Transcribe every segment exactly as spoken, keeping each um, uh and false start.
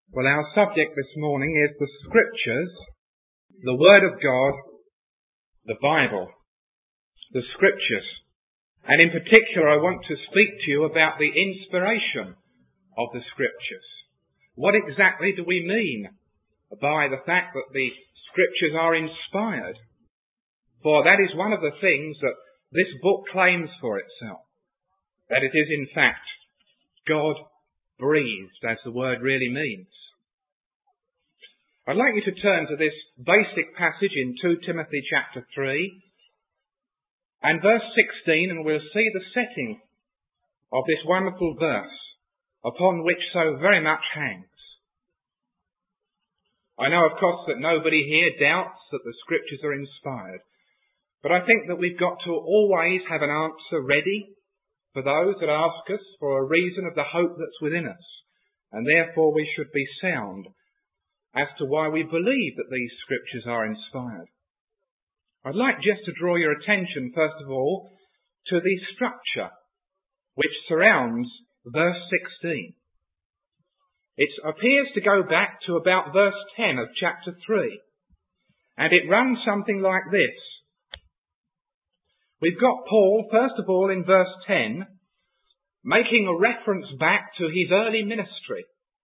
Well, our subject this morning is the Scriptures, the Word of God, the Bible, the Scriptures. And in particular, I want to speak to you about the inspiration of the Scriptures. What exactly do we mean by the fact that the Scriptures are inspired? For that is one of the things that this book claims for itself, that it is in fact God-breathed, as the word really means. I'd like you to turn to this basic passage in Second Timothy chapter three and verse sixteen, and we'll see the setting of this wonderful verse upon which so very much hangs. I know, of course, that nobody here doubts that the Scriptures are inspired, but I think that we've got to always have an answer ready for those that ask us for a reason of the hope that's within us, and therefore we should be sound as to why we believe that these Scriptures are inspired. I'd like just to draw your attention, first of all, to the structure which surrounds verse sixteen. It appears to go back to about verse ten of chapter three, and it runs something like this. We've got Paul, first of all, in verse ten, making a reference back to his early ministry.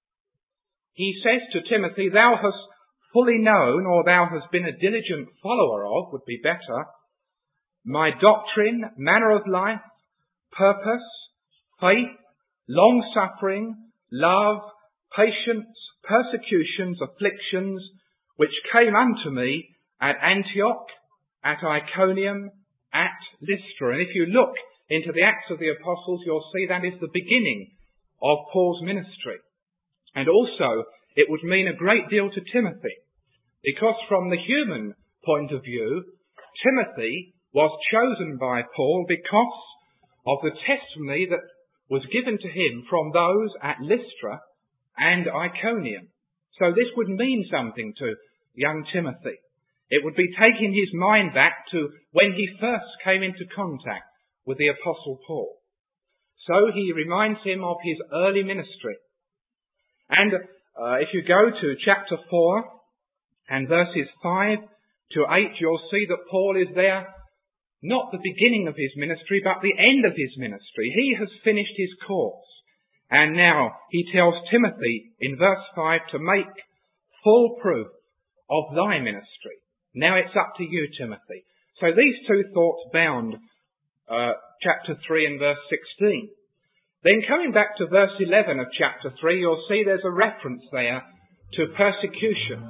He says to Timothy, "Thou hast fully known, or thou hast been a diligent follower of," would be better, "my doctrine, manner of life, purpose, faith, long-suffering, love, patience, persecutions, afflictions, which came unto me at Antioch, at Iconium, at Lystra." And if you look into the Acts of the Apostles, you'll see that is the beginning of Paul's ministry. And also, it would mean a great deal to Timothy, because from the human point of view, Timothy was chosen by Paul because of the testimony that was given to him from those at Lystra and Iconium. So this would mean something to young Timothy. It would be taking his mind back to when he first came into contact with the Apostle Paul. So he reminds him of his early ministry. And uh, if you go to chapter four and verses five to eight, you'll see that Paul is there, not the beginning of his ministry, but the end of his ministry. He has finished his course. And now he tells Timothy in verse five to make full proof of thy ministry. Now it's up to you, Timothy. So these two thoughts bound uh, chapter three and verse sixteen. Then coming back to verse eleven of chapter three, you'll see there's a reference there to persecutions.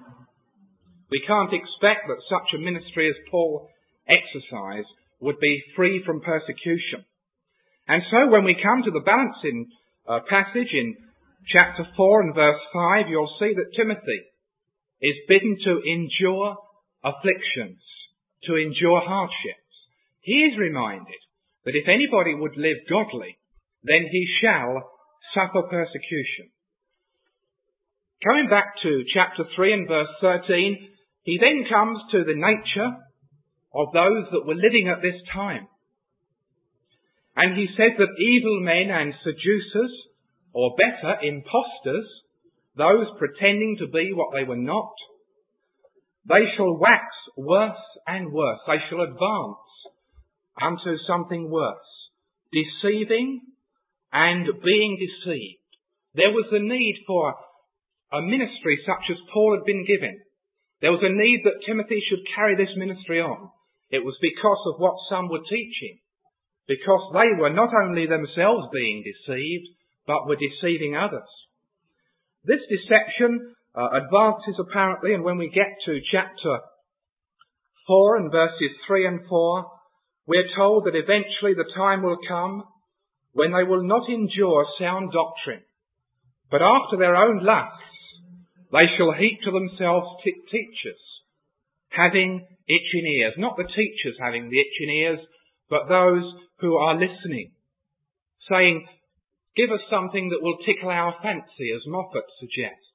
We can't expect that such a ministry as Paul exercised would be free from persecution. And so when we come to the balancing uh, passage in chapter four and verse five, you'll see that Timothy is bidden to endure afflictions, to endure hardships. He is reminded that if anybody would live godly, then he shall suffer persecution. Coming back to chapter three and verse thirteen, he then comes to the nature of those that were living at this time. And he says that evil men and seducers, or better, impostors, those pretending to be what they were not, they shall wax worse and worse. They shall advance unto something worse, deceiving and being deceived. There was a need for a ministry such as Paul had been given. There was a need that Timothy should carry this ministry on. It was because of what some were teaching, because they were not only themselves being deceived, but were deceiving others. This deception uh, advances apparently, and when we get to chapter four and verses three and four, we're told that eventually the time will come when they will not endure sound doctrine, but after their own lusts they shall heap to themselves t- teachers, having itching ears. Not the teachers having the itching ears, but those who are listening, saying, "Give us something that will tickle our fancy," as Moffat suggests.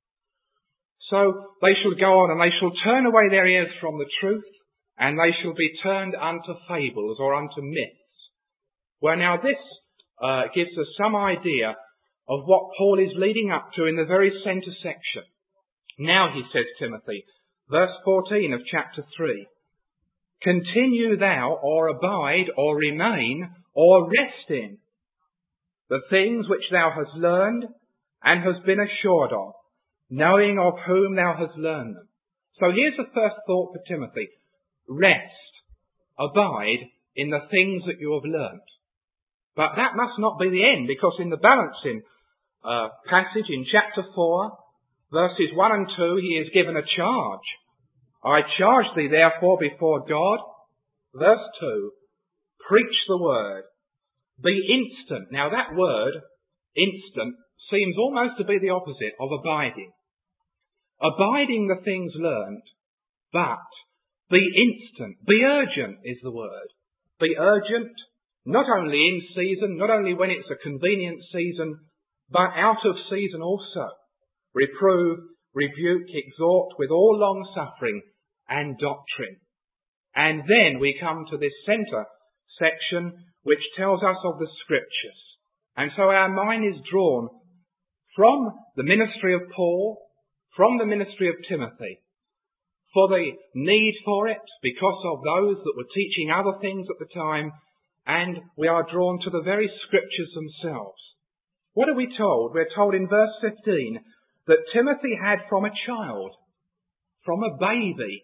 So they shall go on and they shall turn away their ears from the truth, and they shall be turned unto fables or unto myths. Well, now this uh, gives us some idea of what Paul is leading up to in the very centre section. Now, he says, Timothy, verse fourteen of chapter three, continue thou, or abide, or remain, or rest in the things which thou hast learned and hast been assured of, knowing of whom thou hast learned them. So here's the first thought for Timothy. Rest, abide in the things that you have learned. But that must not be the end, because in the balancing uh, passage in chapter four, verses one and two, he is given a charge. I charge thee therefore before God, verse two, preach the word. Be instant. Now that word, instant, seems almost to be the opposite of abiding. Abiding the things learned, but be instant. Be urgent is the word. Be urgent, not only in season, not only when it's a convenient season, but out of season also. Reprove, rebuke, exhort with all long suffering and doctrine. And then we come to this centre section which tells us of the Scriptures. And so our mind is drawn from the ministry of Paul, from the ministry of Timothy, for the need for it, because of those that were teaching other things at the time, and we are drawn to the very Scriptures themselves. What are we told? We're told in verse fifteen that Timothy had from a child, from a baby,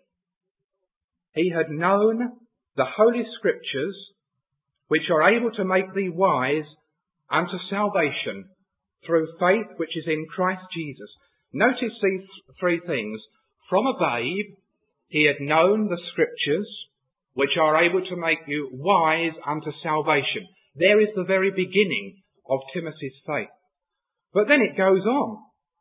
he had known the Holy Scriptures, which are able to make thee wise unto salvation through faith which is in Christ Jesus. Notice these three things. From a babe, he had known the Scriptures, which are able to make you wise unto salvation. There is the very beginning of Timothy's faith. But then it goes on.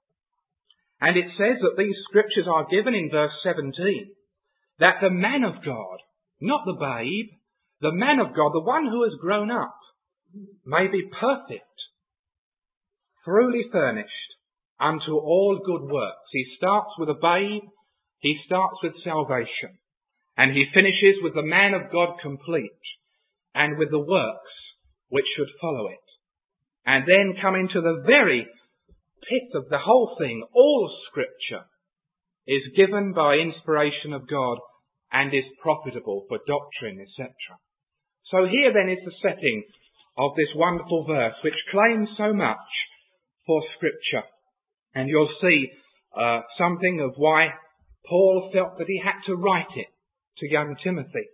And it says that these Scriptures are given in verse seventeen, that the man of God, not the babe, the man of God, the one who has grown up, may be perfect, thoroughly furnished unto all good works. He starts with a babe, he starts with salvation, and he finishes with the man of God complete, and with the works which should follow it. And then coming to the very pith of the whole thing, all Scripture is given by inspiration of God and is profitable for doctrine, et cetera. So here then is the setting of this wonderful verse, which claims so much for Scripture. And you'll see uh, something of why Paul felt that he had to write it to young Timothy.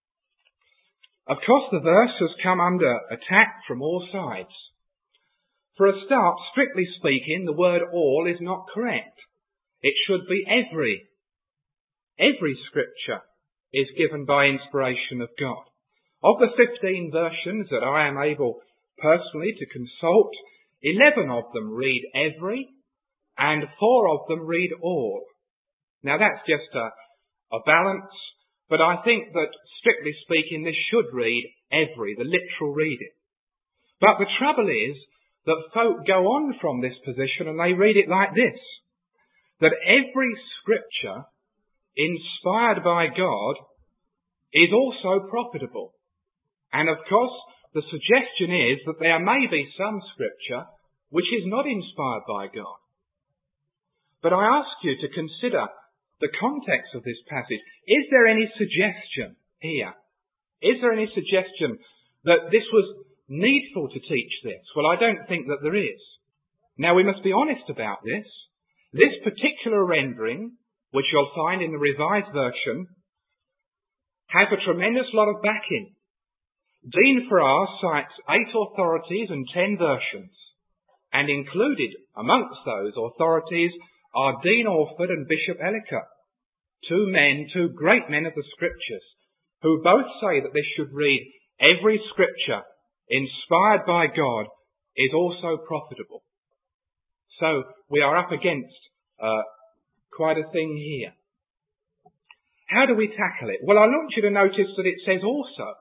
Of course, the verse has come under attack from all sides. For a start, strictly speaking, the word all is not correct. It should be every. Every Scripture is given by inspiration of God. Of the fifteen versions that I am able personally to consult, eleven of them read every, and four of them read all. Now that's just a, a balance, but I think that, strictly speaking, this should read every, the literal reading. But the trouble is that folk go on from this position and they read it like this, that every Scripture inspired by God is also profitable. And of course, the suggestion is that there may be some Scripture which is not inspired by God. But I ask you to consider the context of this passage. Is there any suggestion here? Is there any suggestion that this was needful to teach this? Well, I don't think that there is. Now, we must be honest about this. This particular rendering, which you'll find in the Revised Version, has a tremendous lot of backing. Dean Farrar cites eight authorities and ten versions, and included amongst those authorities are Dean Orford and Bishop Ellicott, two men, two great men of the Scriptures, who both say that this should read, every Scripture inspired by God is also profitable. So we are up against uh, quite a thing here. How do we tackle it? Well, I want you to notice that it says also.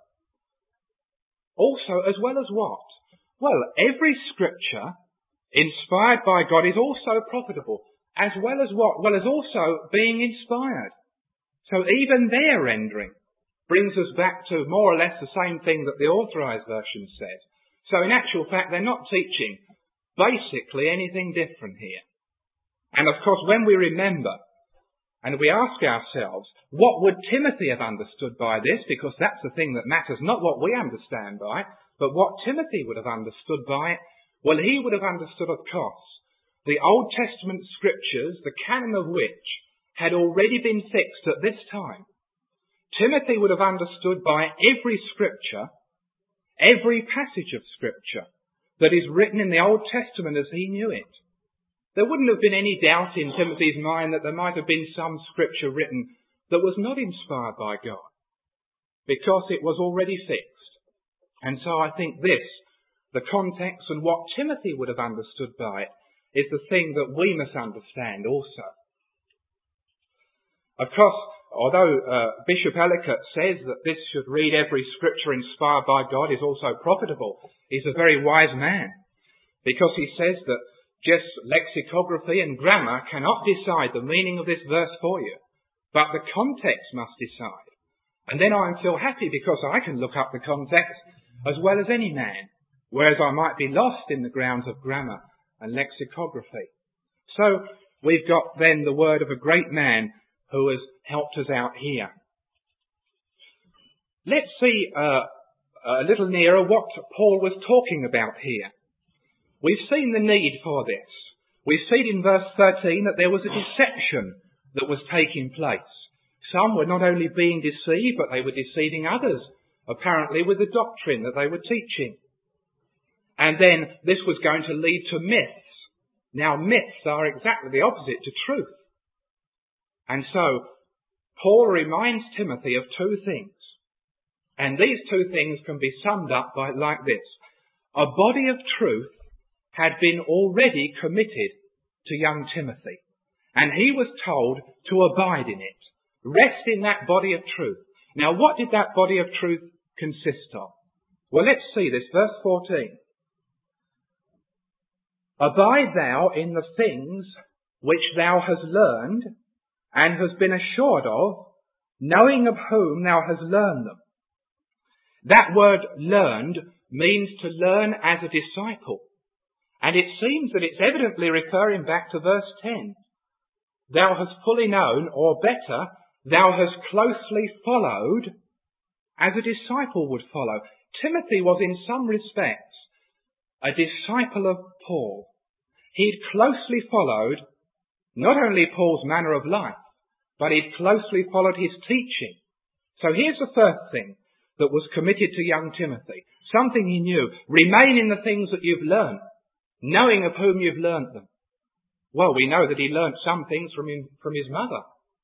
Also, as well as what? Well, every Scripture inspired by God is also profitable. As well as what? Well, as also being inspired. So even their rendering brings us back to more or less the same thing that the Authorized Version says. So in actual fact, they're not teaching basically anything different here. And of course, when we remember and we ask ourselves, what would Timothy have understood by this? Because that's the thing that matters, not what we understand by it, but what Timothy would have understood by it. Well, he would have understood, of course, the Old Testament scriptures, the canon of which had already been fixed at this time. Timothy would have understood by every scripture, every passage of scripture that is written in the Old Testament as he knew it. There wouldn't have been any doubt in Timothy's mind that there might have been some scripture written that was not inspired by God, because it was already fixed. And so I think this, the context and what Timothy would have understood by it, is the thing that we must understand also. Of course, although uh, Bishop Ellicott says that this should read every scripture inspired by God is also profitable, he's a very wise man, because he says that just lexicography and grammar cannot decide the meaning of this verse for you, but the context must decide. And then I feel happy because I can look up the context as well as any man, whereas I might be lost in the grounds of grammar and lexicography. So we've got then the word of a great man who has helped us out here. Let's see uh, a little nearer what Paul was talking about here. We've seen the need for this. We've seen in verse thirteen that there was a deception that was taking place. Some were not only being deceived, but they were deceiving others, apparently with the doctrine that they were teaching. And then this was going to lead to myths. Now myths are exactly the opposite to truth. And so Paul reminds Timothy of two things. And these two things can be summed up by like this. A body of truth had been already committed to young Timothy, and he was told to abide in it, rest in that body of truth. Now, what did that body of truth consist of? Well, let's see this, verse fourteen. Abide thou in the things which thou hast learned and hast been assured of, knowing of whom thou hast learned them. That word learned means to learn as a disciple. And it seems that it's evidently referring back to verse ten. Thou hast fully known, or better, thou hast closely followed as a disciple would follow. Timothy was in some respects a disciple of Paul. He'd closely followed not only Paul's manner of life, but he'd closely followed his teaching. So here's the first thing that was committed to young Timothy. Something he knew. Remain in the things that you've learned, knowing of whom you've learnt them. Well, we know that he learnt some things from him, from his mother.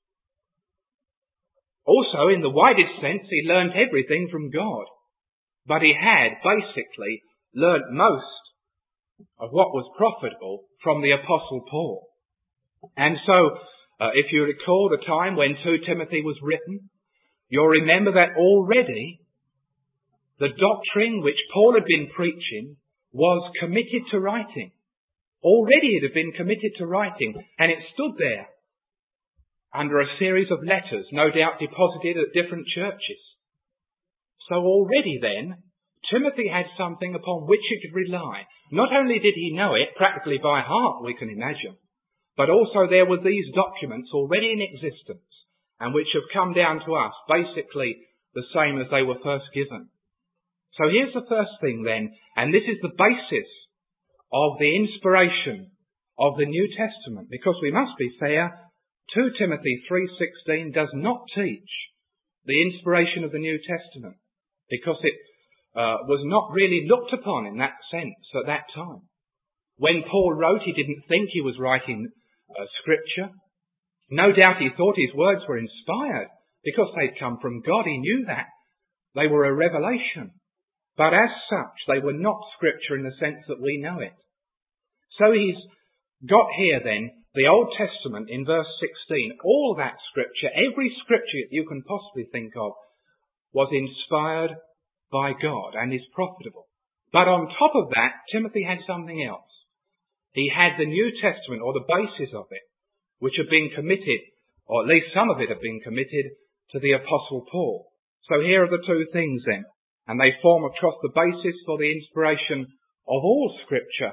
Also, in the widest sense, he learnt everything from God. But he had basically learnt most of what was profitable from the Apostle Paul. And so, uh, if you recall the time when Second Timothy was written, you'll remember that already the doctrine which Paul had been preaching was committed to writing. Already it had been committed to writing, and it stood there under a series of letters, no doubt deposited at different churches. So already then, Timothy had something upon which he could rely. Not only did he know it practically by heart, we can imagine, but also there were these documents already in existence, and which have come down to us basically the same as they were first given. So here's the first thing then, and this is the basis of the inspiration of the New Testament, because we must be fair, Second Timothy three sixteen does not teach the inspiration of the New Testament, because it uh, was not really looked upon in that sense at that time. When Paul wrote, he didn't think he was writing uh, scripture. No doubt he thought his words were inspired, because they'd come from God. He knew that. They were a revelation. But as such, they were not scripture in the sense that we know it. So he's got here then the Old Testament in verse sixteen. All that scripture, every scripture that you can possibly think of, was inspired by God and is profitable. But on top of that, Timothy had something else. He had the New Testament, or the basis of it, which had been committed, or at least some of it had been committed, to the Apostle Paul. So here are the two things then. And they form across the basis for the inspiration of all Scripture,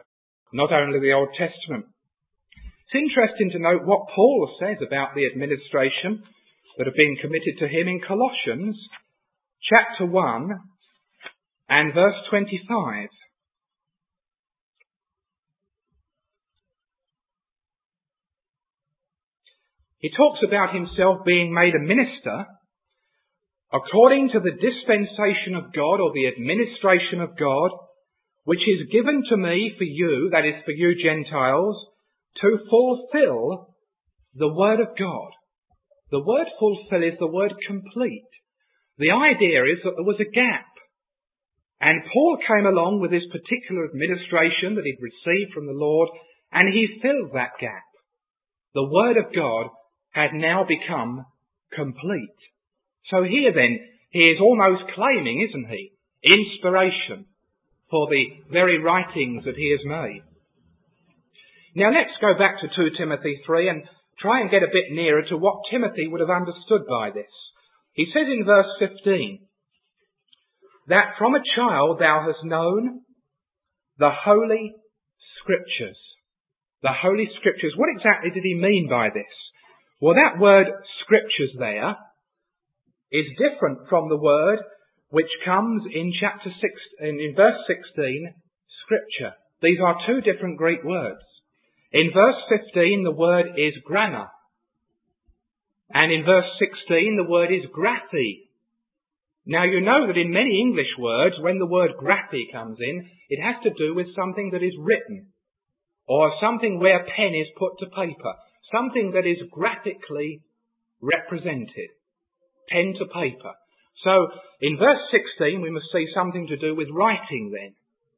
not only the Old Testament. It's interesting to note what Paul says about the administration that have been committed to him in Colossians chapter one and verse twenty-five. He talks about himself being made a minister according to the dispensation of God, or the administration of God, which is given to me for you, that is for you Gentiles, to fulfill the word of God. The word fulfill is the word complete. The idea is that there was a gap. And Paul came along with this particular administration that he'd received from the Lord, and he filled that gap. The word of God had now become complete. So here then, he is almost claiming, isn't he, inspiration for the very writings that he has made. Now let's go back to two Timothy three and try and get a bit nearer to what Timothy would have understood by this. He says in verse fifteen, that from a child thou hast known the Holy Scriptures. The Holy Scriptures. What exactly did he mean by this? Well, that word Scriptures there is different from the word which comes in chapter six, in, in verse sixteen, Scripture. These are two different Greek words. In verse fifteen, the word is grammar. And in verse sixteen, the word is graphe. Now you know that in many English words, when the word graphe comes in, it has to do with something that is written, or something where pen is put to paper, something that is graphically represented, pen to paper. So in verse sixteen, we must see something to do with writing then.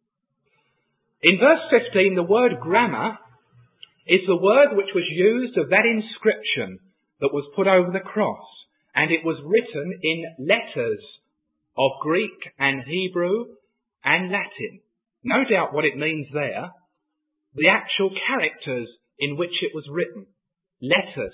In verse fifteen, the word grammar is the word which was used of that inscription that was put over the cross, and it was written in letters of Greek and Hebrew and Latin. No doubt what it means there, the actual characters in which it was written, letters.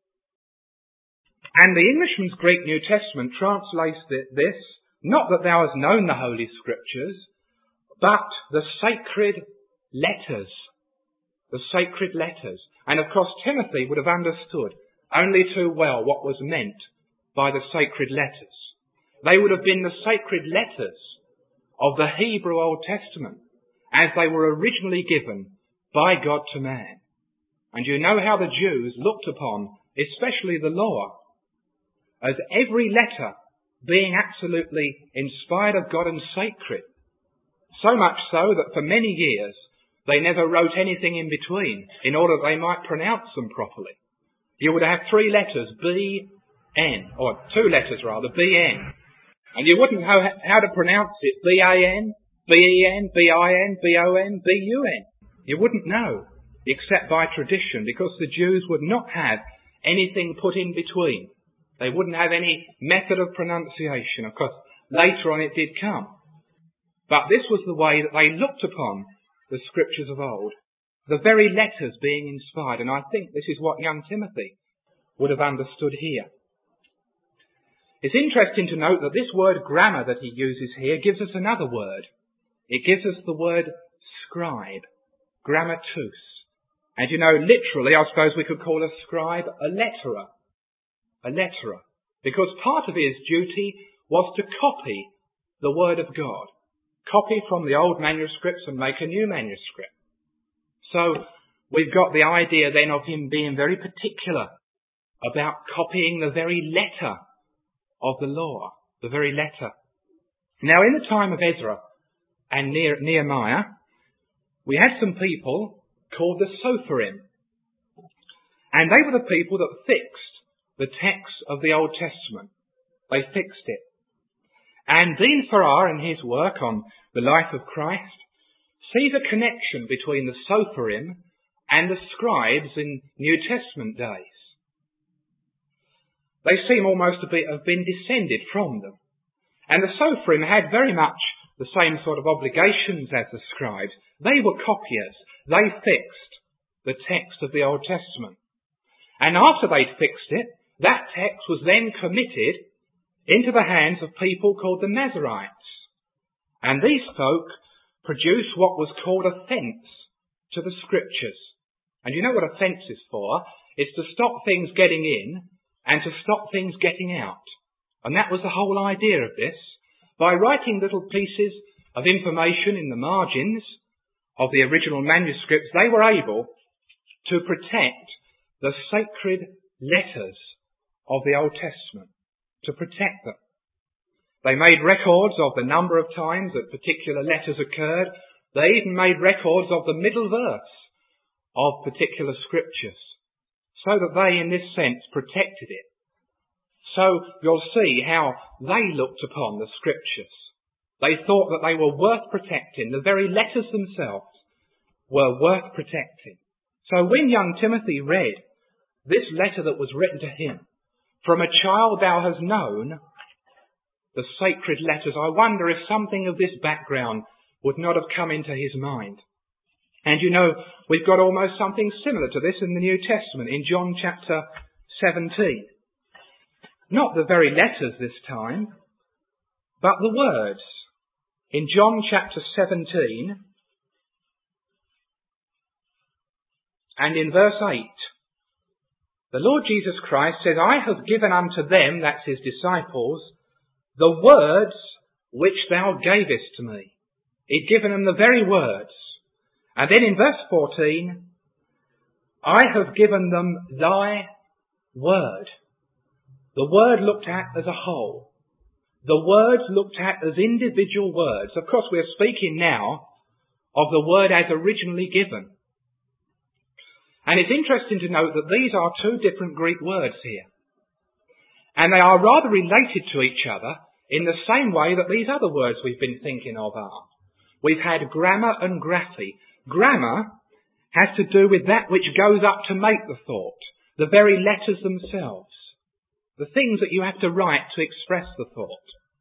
And the Englishman's Greek New Testament translates this, not that thou hast known the Holy Scriptures, but the sacred letters. The sacred letters. And of course Timothy would have understood only too well what was meant by the sacred letters. They would have been the sacred letters of the Hebrew Old Testament as they were originally given by God to man. And you know how the Jews looked upon, especially the law, as every letter being absolutely inspired of God and sacred. So much so that for many years they never wrote anything in between in order that they might pronounce them properly. You would have three letters, B, N, or two letters rather, B, N. And you wouldn't know how to pronounce it, B, A, N, B, E, N, B, I, N, B, O, N, B, U, N. You wouldn't know, except by tradition, because the Jews would not have anything put in between. They wouldn't have any method of pronunciation. Of course, later on it did come. But this was the way that they looked upon the Scriptures of old. The very letters being inspired. And I think this is what young Timothy would have understood here. It's interesting to note that this word grammar that he uses here gives us another word. It gives us the word scribe. Grammatus. And you know, literally, I suppose we could call a scribe a letterer. A letterer. Because part of his duty was to copy the Word of God. Copy from the old manuscripts and make a new manuscript. So we've got the idea then of him being very particular about copying the very letter of the law. The very letter. Now in the time of Ezra and Nehemiah, we had some people called the Sopharim. And they were the people that fixed the text of the Old Testament. They fixed it. And Dean Farrar, in his work on the life of Christ, sees a connection between the Sopharim and the scribes in New Testament days. They seem almost to be, have been descended from them. And the Sopharim had very much the same sort of obligations as the scribes. They were copiers. They fixed the text of the Old Testament. And after they'd fixed it, that text was then committed into the hands of people called the Nazarites. And these folk produced what was called a fence to the Scriptures. And you know what a fence is for? It's to stop things getting in and to stop things getting out. And that was the whole idea of this. By writing little pieces of information in the margins of the original manuscripts, they were able to protect the sacred letters of the Old Testament, to protect them. They made records of the number of times that particular letters occurred. They even made records of the middle verse of particular scriptures, so that they, in this sense, protected it. So you'll see how they looked upon the Scriptures. They thought that they were worth protecting. The very letters themselves were worth protecting. So when young Timothy read this letter that was written to him, "From a child thou hast known the sacred letters," I wonder if something of this background would not have come into his mind. And you know, we've got almost something similar to this in the New Testament, in John chapter seventeen. Not the very letters this time, but the words. In John chapter seventeen, and in verse eight, the Lord Jesus Christ says, "I have given unto them," that's his disciples, "the words which thou gavest to me." He'd given them the very words. And then in verse fourteen, "I have given them thy word." The word looked at as a whole. The words looked at as individual words. Of course, we're speaking now of the word as originally given. And it's interesting to note that these are two different Greek words here. And they are rather related to each other in the same way that these other words we've been thinking of are. We've had grammar and graphe. Grammar has to do with that which goes up to make the thought, the very letters themselves, the things that you have to write to express the thought.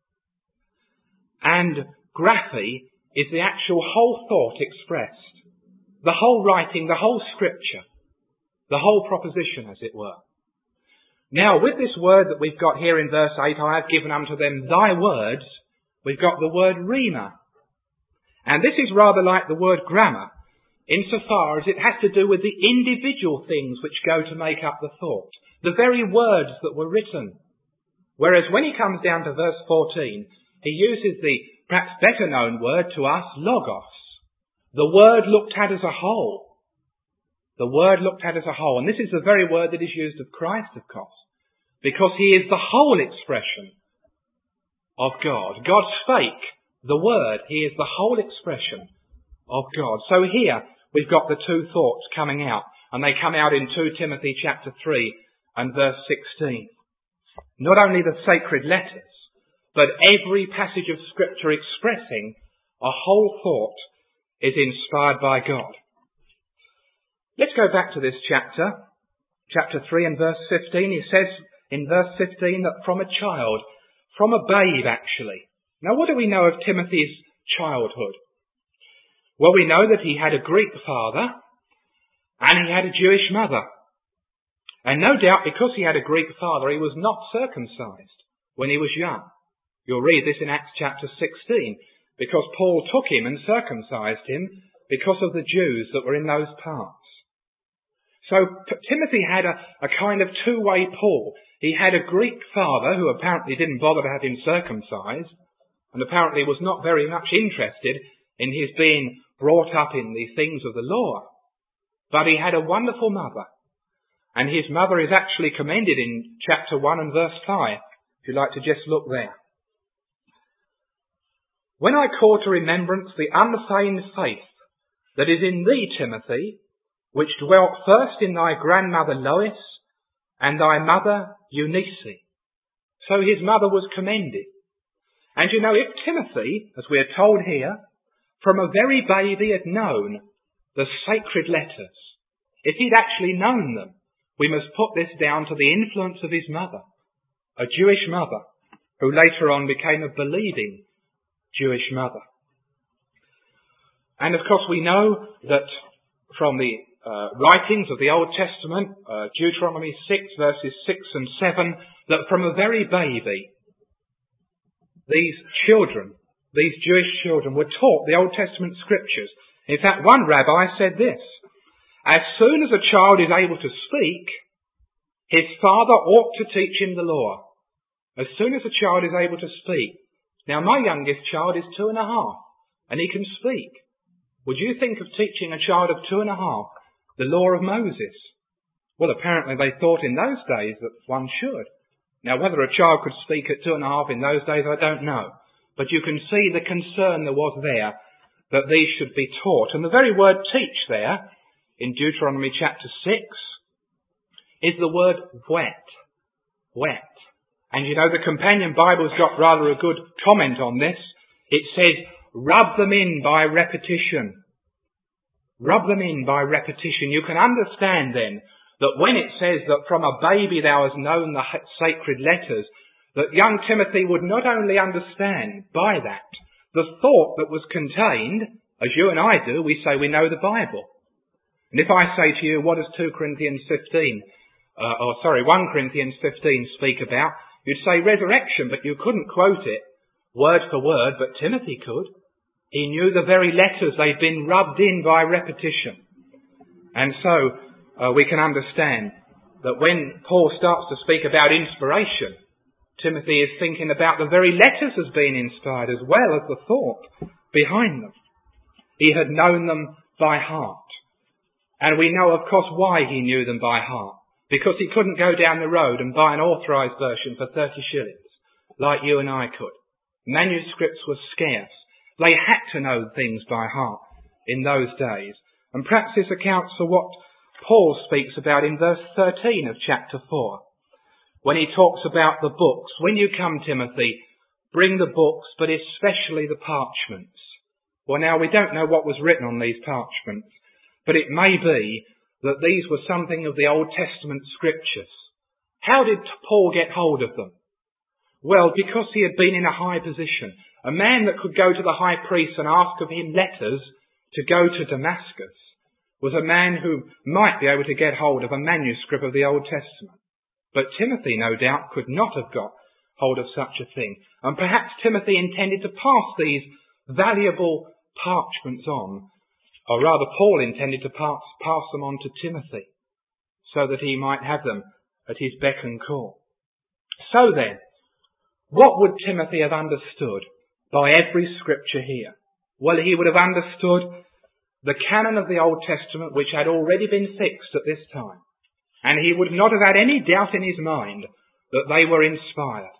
And graphe is the actual whole thought expressed, the whole writing, the whole scripture, the whole proposition, as it were. Now, with this word that we've got here in verse eight, "I have given unto them thy words," we've got the word rhema. And this is rather like the word grammar, insofar as it has to do with the individual things which go to make up the thought, the very words that were written. Whereas when he comes down to verse fourteen, he uses the perhaps better known word to us, logos. The word looked at as a whole. The word looked at as a whole. And this is the very word that is used of Christ, of course, because he is the whole expression of God. God spake. The word, he is the whole expression of God. So here we've got the two thoughts coming out, and they come out in Second Timothy chapter three and verse sixteen. Not only the sacred letters, but every passage of Scripture expressing a whole thought is inspired by God. Let's go back to this chapter, chapter three and verse fifteen. He says in verse fifteen that from a child, from a babe actually. Now, what do we know of Timothy's childhood? Well, we know that he had a Greek father and he had a Jewish mother. And no doubt because he had a Greek father, he was not circumcised when he was young. You'll read this in Acts chapter sixteen, because Paul took him and circumcised him because of the Jews that were in those parts. So Timothy had a, a kind of two-way pull. He had a Greek father who apparently didn't bother to have him circumcised, and apparently was not very much interested in his being brought up in the things of the law. But he had a wonderful mother, and his mother is actually commended in chapter one and verse five, if you'd like to just look there. "When I call to remembrance the unfeigned faith that is in thee, Timothy, which dwelt first in thy grandmother Lois and thy mother Eunice." So his mother was commended. And you know, if Timothy, as we are told here, from a very baby had known the sacred letters, if he'd actually known them, we must put this down to the influence of his mother, a Jewish mother, who later on became a believing Jewish mother. And of course we know that from the uh, writings of the Old Testament, uh, Deuteronomy six verses six and seven, that from a very baby, these children, these Jewish children, were taught the Old Testament scriptures. In fact, one rabbi said this: as soon as a child is able to speak, his father ought to teach him the law. As soon as a child is able to speak. Now, my youngest child is two and a half, and he can speak. Would you think of teaching a child of two and a half the law of Moses? Well, apparently they thought in those days that one should. Now, whether a child could speak at two and a half in those days, I don't know. But you can see the concern there was there that these should be taught. And the very word teach there, in Deuteronomy chapter six, is the word wet. Wet. And you know, the Companion Bible's got rather a good comment on this. It says, rub them in by repetition. Rub them in by repetition. You can understand then that when it says that from a baby thou hast known the sacred letters, that young Timothy would not only understand by that the thought that was contained, as you and I do, we say we know the Bible. And if I say to you, what does two Corinthians fifteen, uh, or sorry, First Corinthians fifteen speak about? You'd say resurrection, but you couldn't quote it word for word, but Timothy could. He knew the very letters, they'd been rubbed in by repetition. And so uh, we can understand that when Paul starts to speak about inspiration, Timothy is thinking about the very letters as being inspired as well as the thought behind them. He had known them by heart. And we know, of course, why he knew them by heart. Because he couldn't go down the road and buy an authorised version for thirty shillings, like you and I could. Manuscripts were scarce. They had to know things by heart in those days. And perhaps this accounts for what Paul speaks about in verse thirteen of chapter four, when he talks about the books. When you come, Timothy, bring the books, but especially the parchments. Well, now, we don't know what was written on these parchments, but it may be that these were something of the Old Testament scriptures. How did Paul get hold of them? Well, because he had been in a high position. A man that could go to the high priest and ask of him letters to go to Damascus was a man who might be able to get hold of a manuscript of the Old Testament. But Timothy, no doubt, could not have got hold of such a thing. And perhaps Timothy intended to pass these valuable parchments on, or rather Paul intended to pass, pass them on to Timothy, so that he might have them at his beck and call. So then, what would Timothy have understood by every scripture here? Well, he would have understood the canon of the Old Testament, which had already been fixed at this time. And he would not have had any doubt in his mind that they were inspired.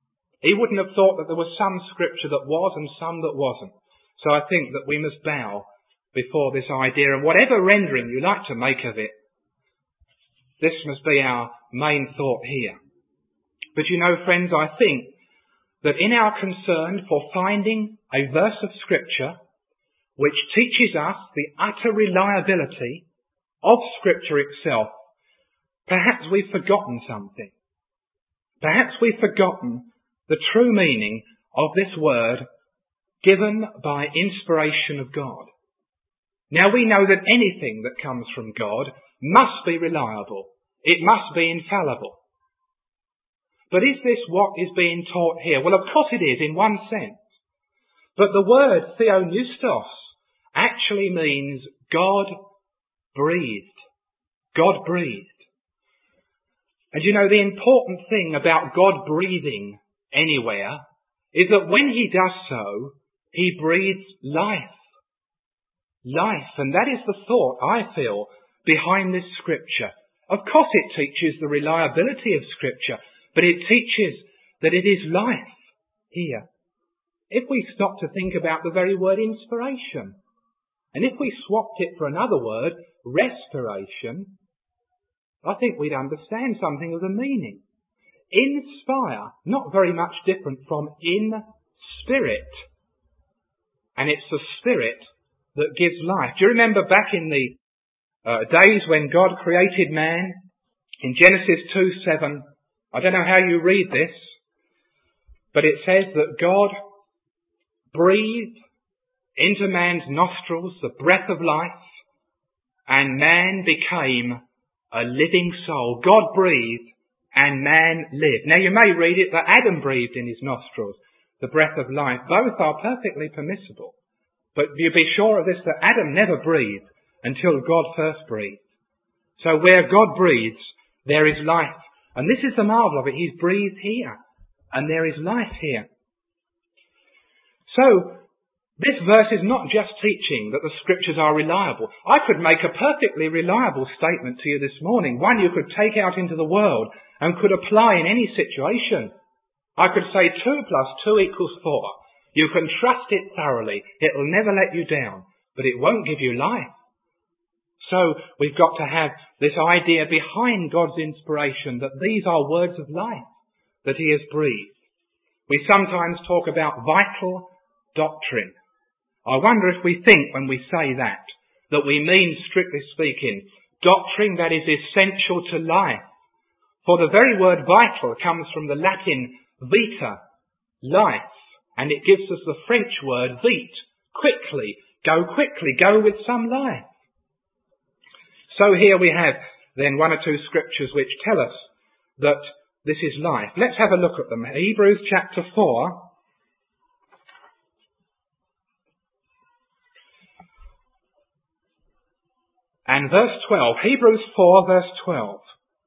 He wouldn't have thought that there was some scripture that was and some that wasn't. So I think that we must bow before this idea, and whatever rendering you like to make of it, this must be our main thought here. But you know, friends, I think that in our concern for finding a verse of Scripture which teaches us the utter reliability of Scripture itself, perhaps we've forgotten something. Perhaps we've forgotten the true meaning of this word, given by inspiration of God. Now, we know that anything that comes from God must be reliable. It must be infallible. But is this what is being taught here? Well, of course it is, in one sense. But the word theopneustos actually means God breathed. God breathed. And you know, the important thing about God breathing anywhere is that when he does so, he breathes life. Life. And that is the thought, I feel, behind this scripture. Of course it teaches the reliability of Scripture, but it teaches that it is life here. If we stop to think about the very word inspiration, and if we swapped it for another word, respiration, I think we'd understand something of the meaning. Inspire, not very much different from in spirit. And it's the Spirit that gives life. Do you remember back in the uh, days when God created man, in Genesis two seven, I don't know how you read this, but it says that God breathed into man's nostrils the breath of life, and man became a living soul. God breathed and man lived. Now you may read it that Adam breathed in his nostrils the breath of life. Both are perfectly permissible. But you be sure of this, that Adam never breathed until God first breathed. So where God breathes, there is life. And this is the marvel of it. He's breathed here, and there is life here. So, this verse is not just teaching that the Scriptures are reliable. I could make a perfectly reliable statement to you this morning, one you could take out into the world and could apply in any situation. I could say two plus two equals four. You can trust it thoroughly. It will never let you down, but it won't give you life. So we've got to have this idea behind God's inspiration that these are words of life that He has breathed. We sometimes talk about vital doctrine. I wonder if we think when we say that, that we mean, strictly speaking, doctrine that is essential to life. For the very word vital comes from the Latin vita, life, and it gives us the French word vite, quickly, go quickly, go with some life. So here we have then one or two scriptures which tell us that this is life. Let's have a look at them. Hebrews chapter four. And verse twelve. Hebrews four verse twelve.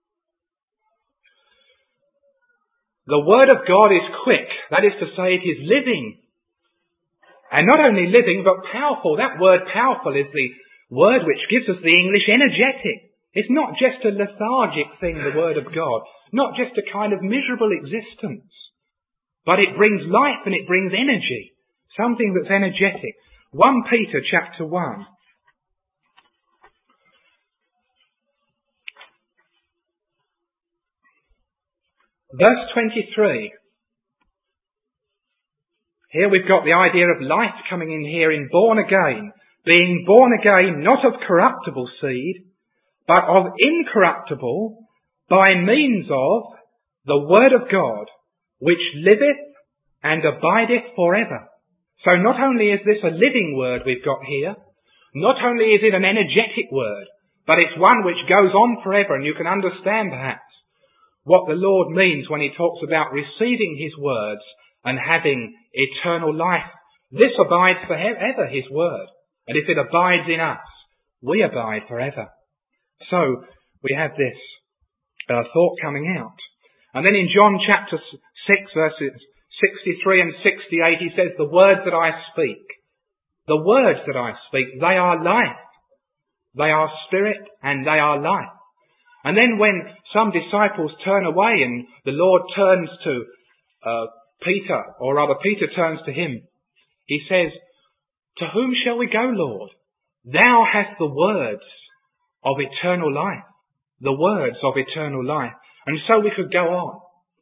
The word of God is quick. That is to say, it is living. And not only living, but powerful. That word powerful is the word which gives us the English energetic. It's not just a lethargic thing, the word of God. Not just a kind of miserable existence. But it brings life and it brings energy. Something that's energetic. First Peter chapter one. Verse twenty-three. Here we've got the idea of life coming in here in born again. Being born again not of corruptible seed, but of incorruptible, by means of the word of God, which liveth and abideth forever. So not only is this a living word we've got here, not only is it an energetic word, but it's one which goes on forever, and you can understand perhaps what the Lord means when He talks about receiving His words and having eternal life. This abides forever, His word. And if it abides in us, we abide forever. So, we have this uh, thought coming out. And then in John chapter six, verses sixty-three and sixty-eight, He says, the words that I speak, the words that I speak, they are life. They are spirit and they are life. And then when some disciples turn away and the Lord turns to uh, Peter, or rather Peter turns to Him, He says, to whom shall we go, Lord? Thou hast the words of eternal life. The words of eternal life. And so we could go on.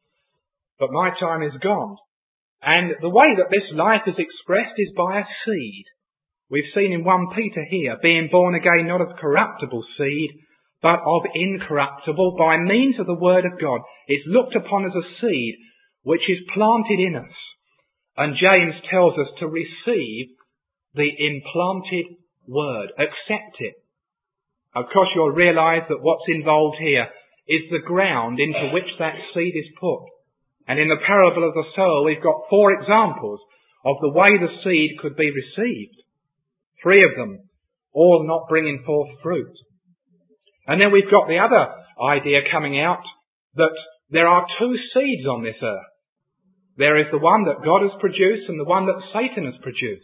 But my time is gone. And the way that this life is expressed is by a seed. We've seen in First Peter here, being born again not of corruptible seed, but of incorruptible, by means of the word of God. It's looked upon as a seed which is planted in us. And James tells us to receive the implanted word. Accept it. Of course, you'll realise that what's involved here is the ground into which that seed is put. And in the parable of the sower, we've got four examples of the way the seed could be received. Three of them, all not bringing forth fruit. And then we've got the other idea coming out, that there are two seeds on this earth. There is the one that God has produced and the one that Satan has produced.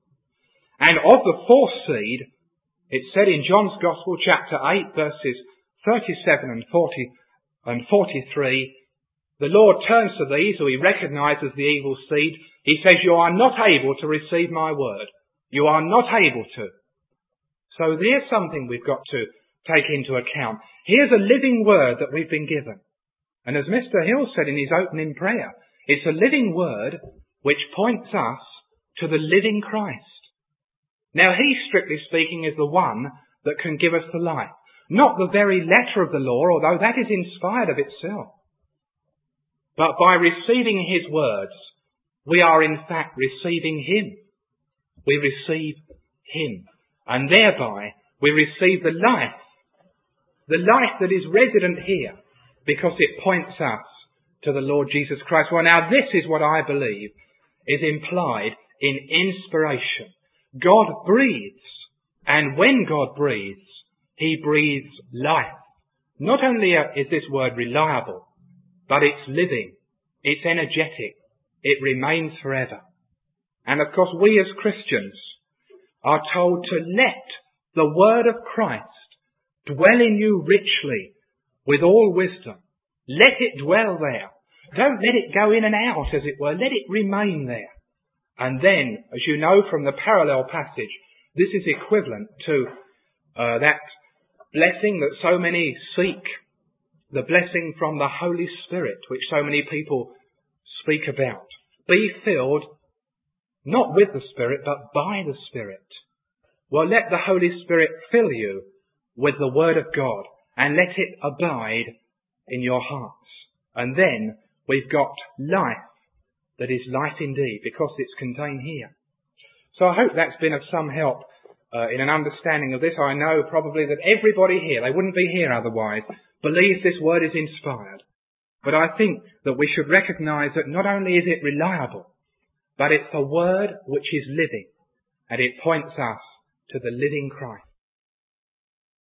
And of the fourth seed, it's said in John's Gospel, chapter eight, verses thirty-seven and forty and forty-three, the Lord turns to these who He recognises the evil seed. He says, you are not able to receive my word. You are not able to. So there's something we've got to take into account. Here's a living word that we've been given. And as Mister Hill said in his opening prayer, it's a living word which points us to the living Christ. Now He, strictly speaking, is the one that can give us the life. Not the very letter of the law, although that is inspired of itself. But by receiving His words, we are in fact receiving Him. We receive Him. And thereby we receive the life, the life that is resident here, because it points us to the Lord Jesus Christ. Well, now this is what I believe is implied in inspiration. God breathes, and when God breathes, he breathes life. Not only is this word reliable, but it's living, it's energetic, it remains forever. And of course we as Christians are told to let the word of Christ dwell in you richly with all wisdom. Let it dwell there. Don't let it go in and out, as it were. Let it remain there. And then, as you know from the parallel passage, this is equivalent to uh, that blessing that so many seek, the blessing from the Holy Spirit, which so many people speak about. Be filled, not with the Spirit, but by the Spirit. Well, let the Holy Spirit fill you with the Word of God, and let it abide in your hearts. And then we've got life that is light indeed, because it's contained here. So I hope that's been of some help uh, in an understanding of this. I know probably that everybody here, they wouldn't be here otherwise, believes this word is inspired. But I think that we should recognise that not only is it reliable, but it's a word which is living, and it points us to the living Christ.